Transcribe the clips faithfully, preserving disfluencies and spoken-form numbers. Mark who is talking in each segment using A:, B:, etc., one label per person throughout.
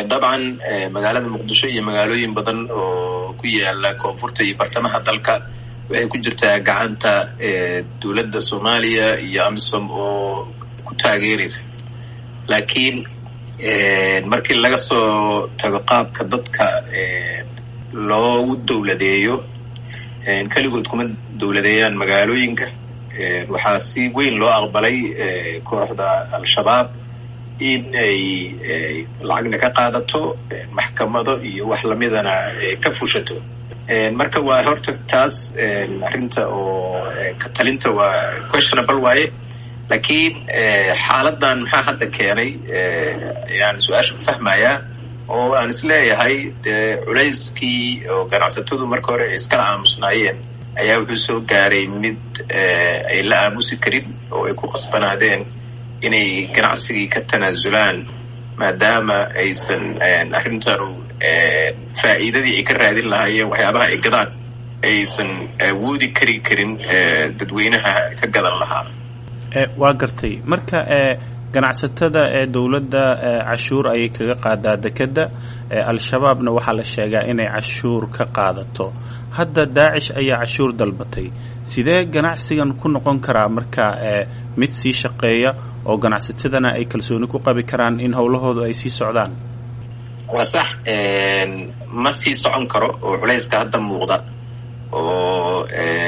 A: dabcan magaalada muqdisho iyo magaalooyin badan oo ku yaala koonfurta iyo bartamaha dalka waxay ku jirtaa gacanta dowladda Soomaaliya iyo amisom oo ku taageeraysa. laakiin markii laga soo tago qaabka dadka loogu dowladeeyo kaligood kuma dowladeeyaan magaalooyinka, waxaa si weyn loo aqbalay kooxda al-shabaab in ay lacagna ka qaadato maxkamado iyo wax lamidana ka fushato. marka waa horta taas arrinta oo ka talinta waa questionable waaye, laakiin xaaladan maxaa hadda keenay ayaan su-aasha ku fahmayaa oo aan isleeyahay culayskii oo ganacsatadu marka hore ay iskala aamusnaayeen ayaa wuxuu soo gaaray mid ay la aamusi karin oo ay ku qasbanaadeen inay ganacsigii ka tanaasulaan maadaama aysan arrintanu faa'iidadii ay ka raadin lahaayeen waxyaabaha ay gadaan aysan awoodi kari karin dadweynaha ka gadan lahaa.
B: waa gartay. marka ganacsatada ee dowladda cashuur ayay kaga qaadaa dekedda, al-shabaabna waxaa la sheegaa inay cashuur ka qaadato. hadda daacish ayaa cashuur dalbatay. sidee ganacsigan ku noqon karaa marka mid sii shaqeeya oo ganacsatadana ay kalsooni ku qabi karaan in howlahoodu ay sii socdaan?
A: waa sax, ma sii socon karo oo culayska hadda muuqda oo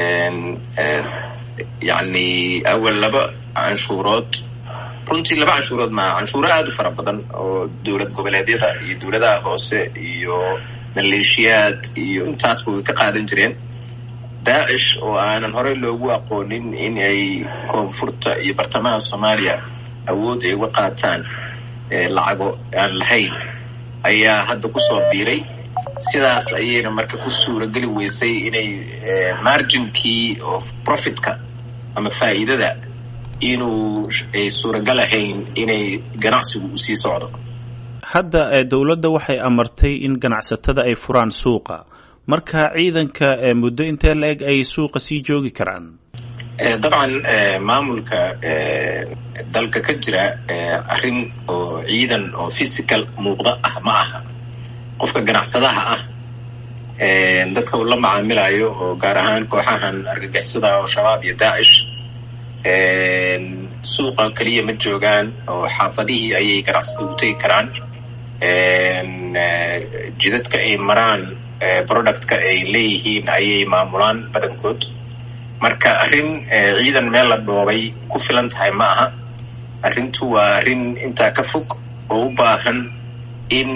A: yani awal laba canshuurood runtii laba canshuurood ma canshuuro aad u fara badan oo dowlad goboleedyada iyo dowladaha hoose iyo maleeshiyaad iyo intaasba way ka qaadan jireen. daacish oo aanan horey loogu aqoonin in ay koonfurta iyo bartamaha Soomaaliya awood ay uga qaataan lacago aan lahayn ayaa hadda ku soo biiray. sidaas ayayna marka ku suurageli weysay inay marginkii of profitka ama faa'iidada inuu ay suuragal ahayn inay ganacsigu u sii socdo.
B: hadda dowladda waxay amartay in ganacsatada ay furaan suuqa. marka ciidanka muddo intee la-eg ay suuqa sii joogi karaan?
A: dabcan maamulka dalka ka jira arrin oo ciidan oo physical muuqda ah ma aha. qofka ganacsadaha ah dadka uu la macaamilayo oo gaar ahaan kooxahan argagixisada oo shabaab iyo daacish suuqa kaliya ma joogaan oo xaafadihii ayay ganacsada u tegi karaan. jidadka ay maraan productka ay leeyihiin ayay maamulaan badankood. marka arrin ciidan meel la dhoobay ku filan tahay ma aha. arrintu waa arrin intaa ka fog oo u baahan in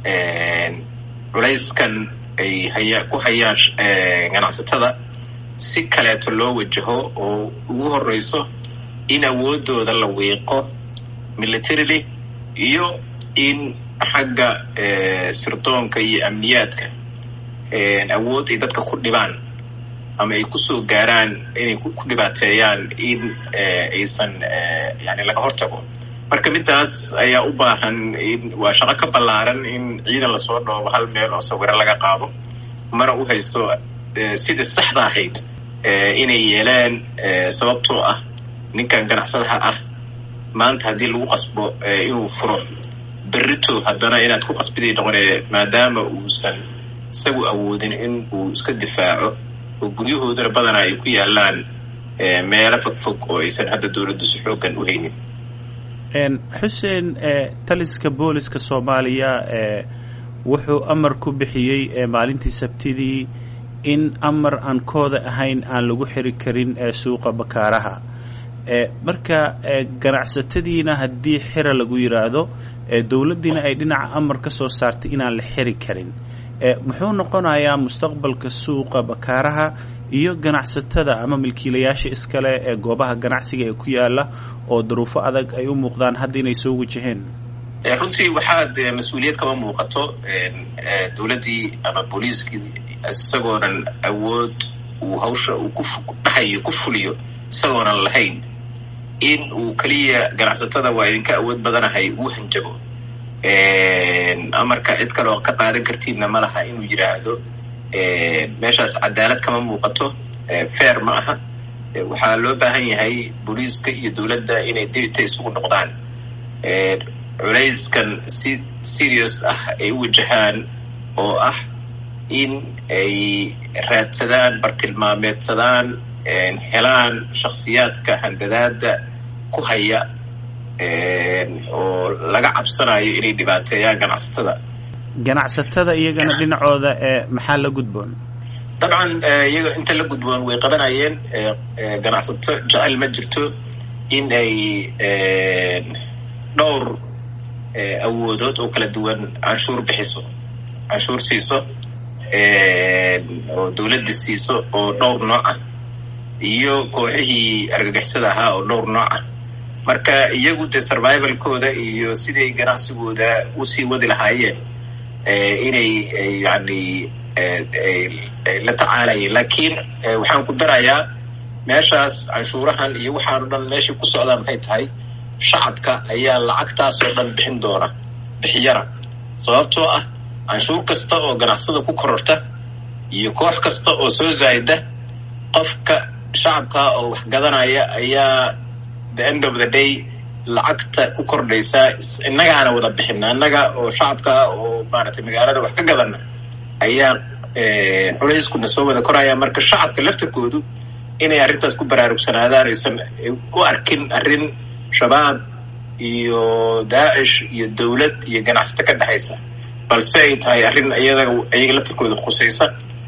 A: culayskan ay haya ku hayaan ganacsatada si kaleeto loo wajaho oo ugu horeyso in awoodooda la wiiqo militarily iyo in xagga sirdoonka iyo amniyaadka awood ay dadka ku dhibaan ama ay kusoo gaaraan inay ku dhibaateeyaan in aysan yani laga hortago. marka midaas ayaa u baahan in waa shaqo ka ballaaran in ciidan lasoo dhoobo hal meel oo sawiro laga qaado, mana u haysto sidii saxda ahayd inay yeelaan. sababtoo ah ninkan ganacsadaha ah maanta haddii lagu qasbo inuu furo berrito haddana inaad ku qasbiday noqonee maadaama uusan isagu awoodin in uu iska difaaco oo guryahoodana badanaa ay ku yaalaan meelo fogfog oo aysan hadda dowladdu si xoogan u haynin.
B: xuseen, taliska booliska Soomaaliya wuxuu amar ku bixiyey maalintii Sabtidii in amar aan kooda ahayn aan lagu xiri karin suuqa bakaaraha. marka ganacsatadiina haddii xira lagu yiraahdo dowladdiina ay dhinaca amar ka soo saartay inaan la xiri karin, muxuu noqonayaa mustaqbalka suuqa bakaaraha iyo ganacsatada ama milkiilayaasha iskale ee goobaha ganacsiga ee ku yaala oo duruufo adag ay u muuqdaan hadda inay soo wajaheen?
A: runtii waxaad mas-uuliyad kama muuqato dowladdii ama booliiskii isagoonan awood uu hawsha uu ku dhahayo ku fuliyo isagoonan lahayn in uu keliya ganacsatada waa idinka awood badanahay uu hanjabo. amarka cid kale oo ka qaadan kartiidna ma laha inuu yidhaahdo meeshaas cadaalad kama muuqato, fair ma aha. waxaa loo baahan yahay booliiska iyo dowladda inay dibita isugu noqdaan. culayskan si serious ah ay u wajahaan oo ah in ay raadsadaan bartilmaameedsadaan helaan shakhsiyaadka handadaada ku haya oo laga cabsanayo inay dhibaateeyaan ganacsatada
B: ganacsatada iyagana dhinacooda maxaa la gudboon
A: dabcan iyaga inta la gudboon way qabanayeen ganacsato jecel ma jirto in ay dhowr awoodood oo kala duwan canshuur bixiso canshuur siiso oo dawladda siiso oo dhowr nooc ah iyo kooxihii argagixisada ahaa oo dhowr nooc ah marka iyagu dee survivalkooda iyo siday ganacsigooda usii wadi lahaayeen inay yani la tacaalayeen laakiin waxaan ku darayaa meeshaas canshuurahan iyo waxaan o dhan meeshay ku socdaa maxay tahay shacabka ayaa lacagtaas oo dhan bixin doona bixiyana sababtoo ah canshuur kasta oo ganacsada ku kororta iyo koox kasta oo soo zaayda qofka shacabka oo wax gadanaya ayaa the end of the day lacagta ku kordhaysa innagaana wada bixina innaga oo shacabka oo maaragtay magaalada wax ka gadana ayaa culayskuna soo wada koraya marka shacabka laftarkoodu inay arrintaas ku baraarugsanaadaan aysan u arkin arrin shabaab iyo daacish iyo dawlad iyo ganacsato ka dhexaysa balse ay tahay arrin iyada iyaga laftarkooda khusaysa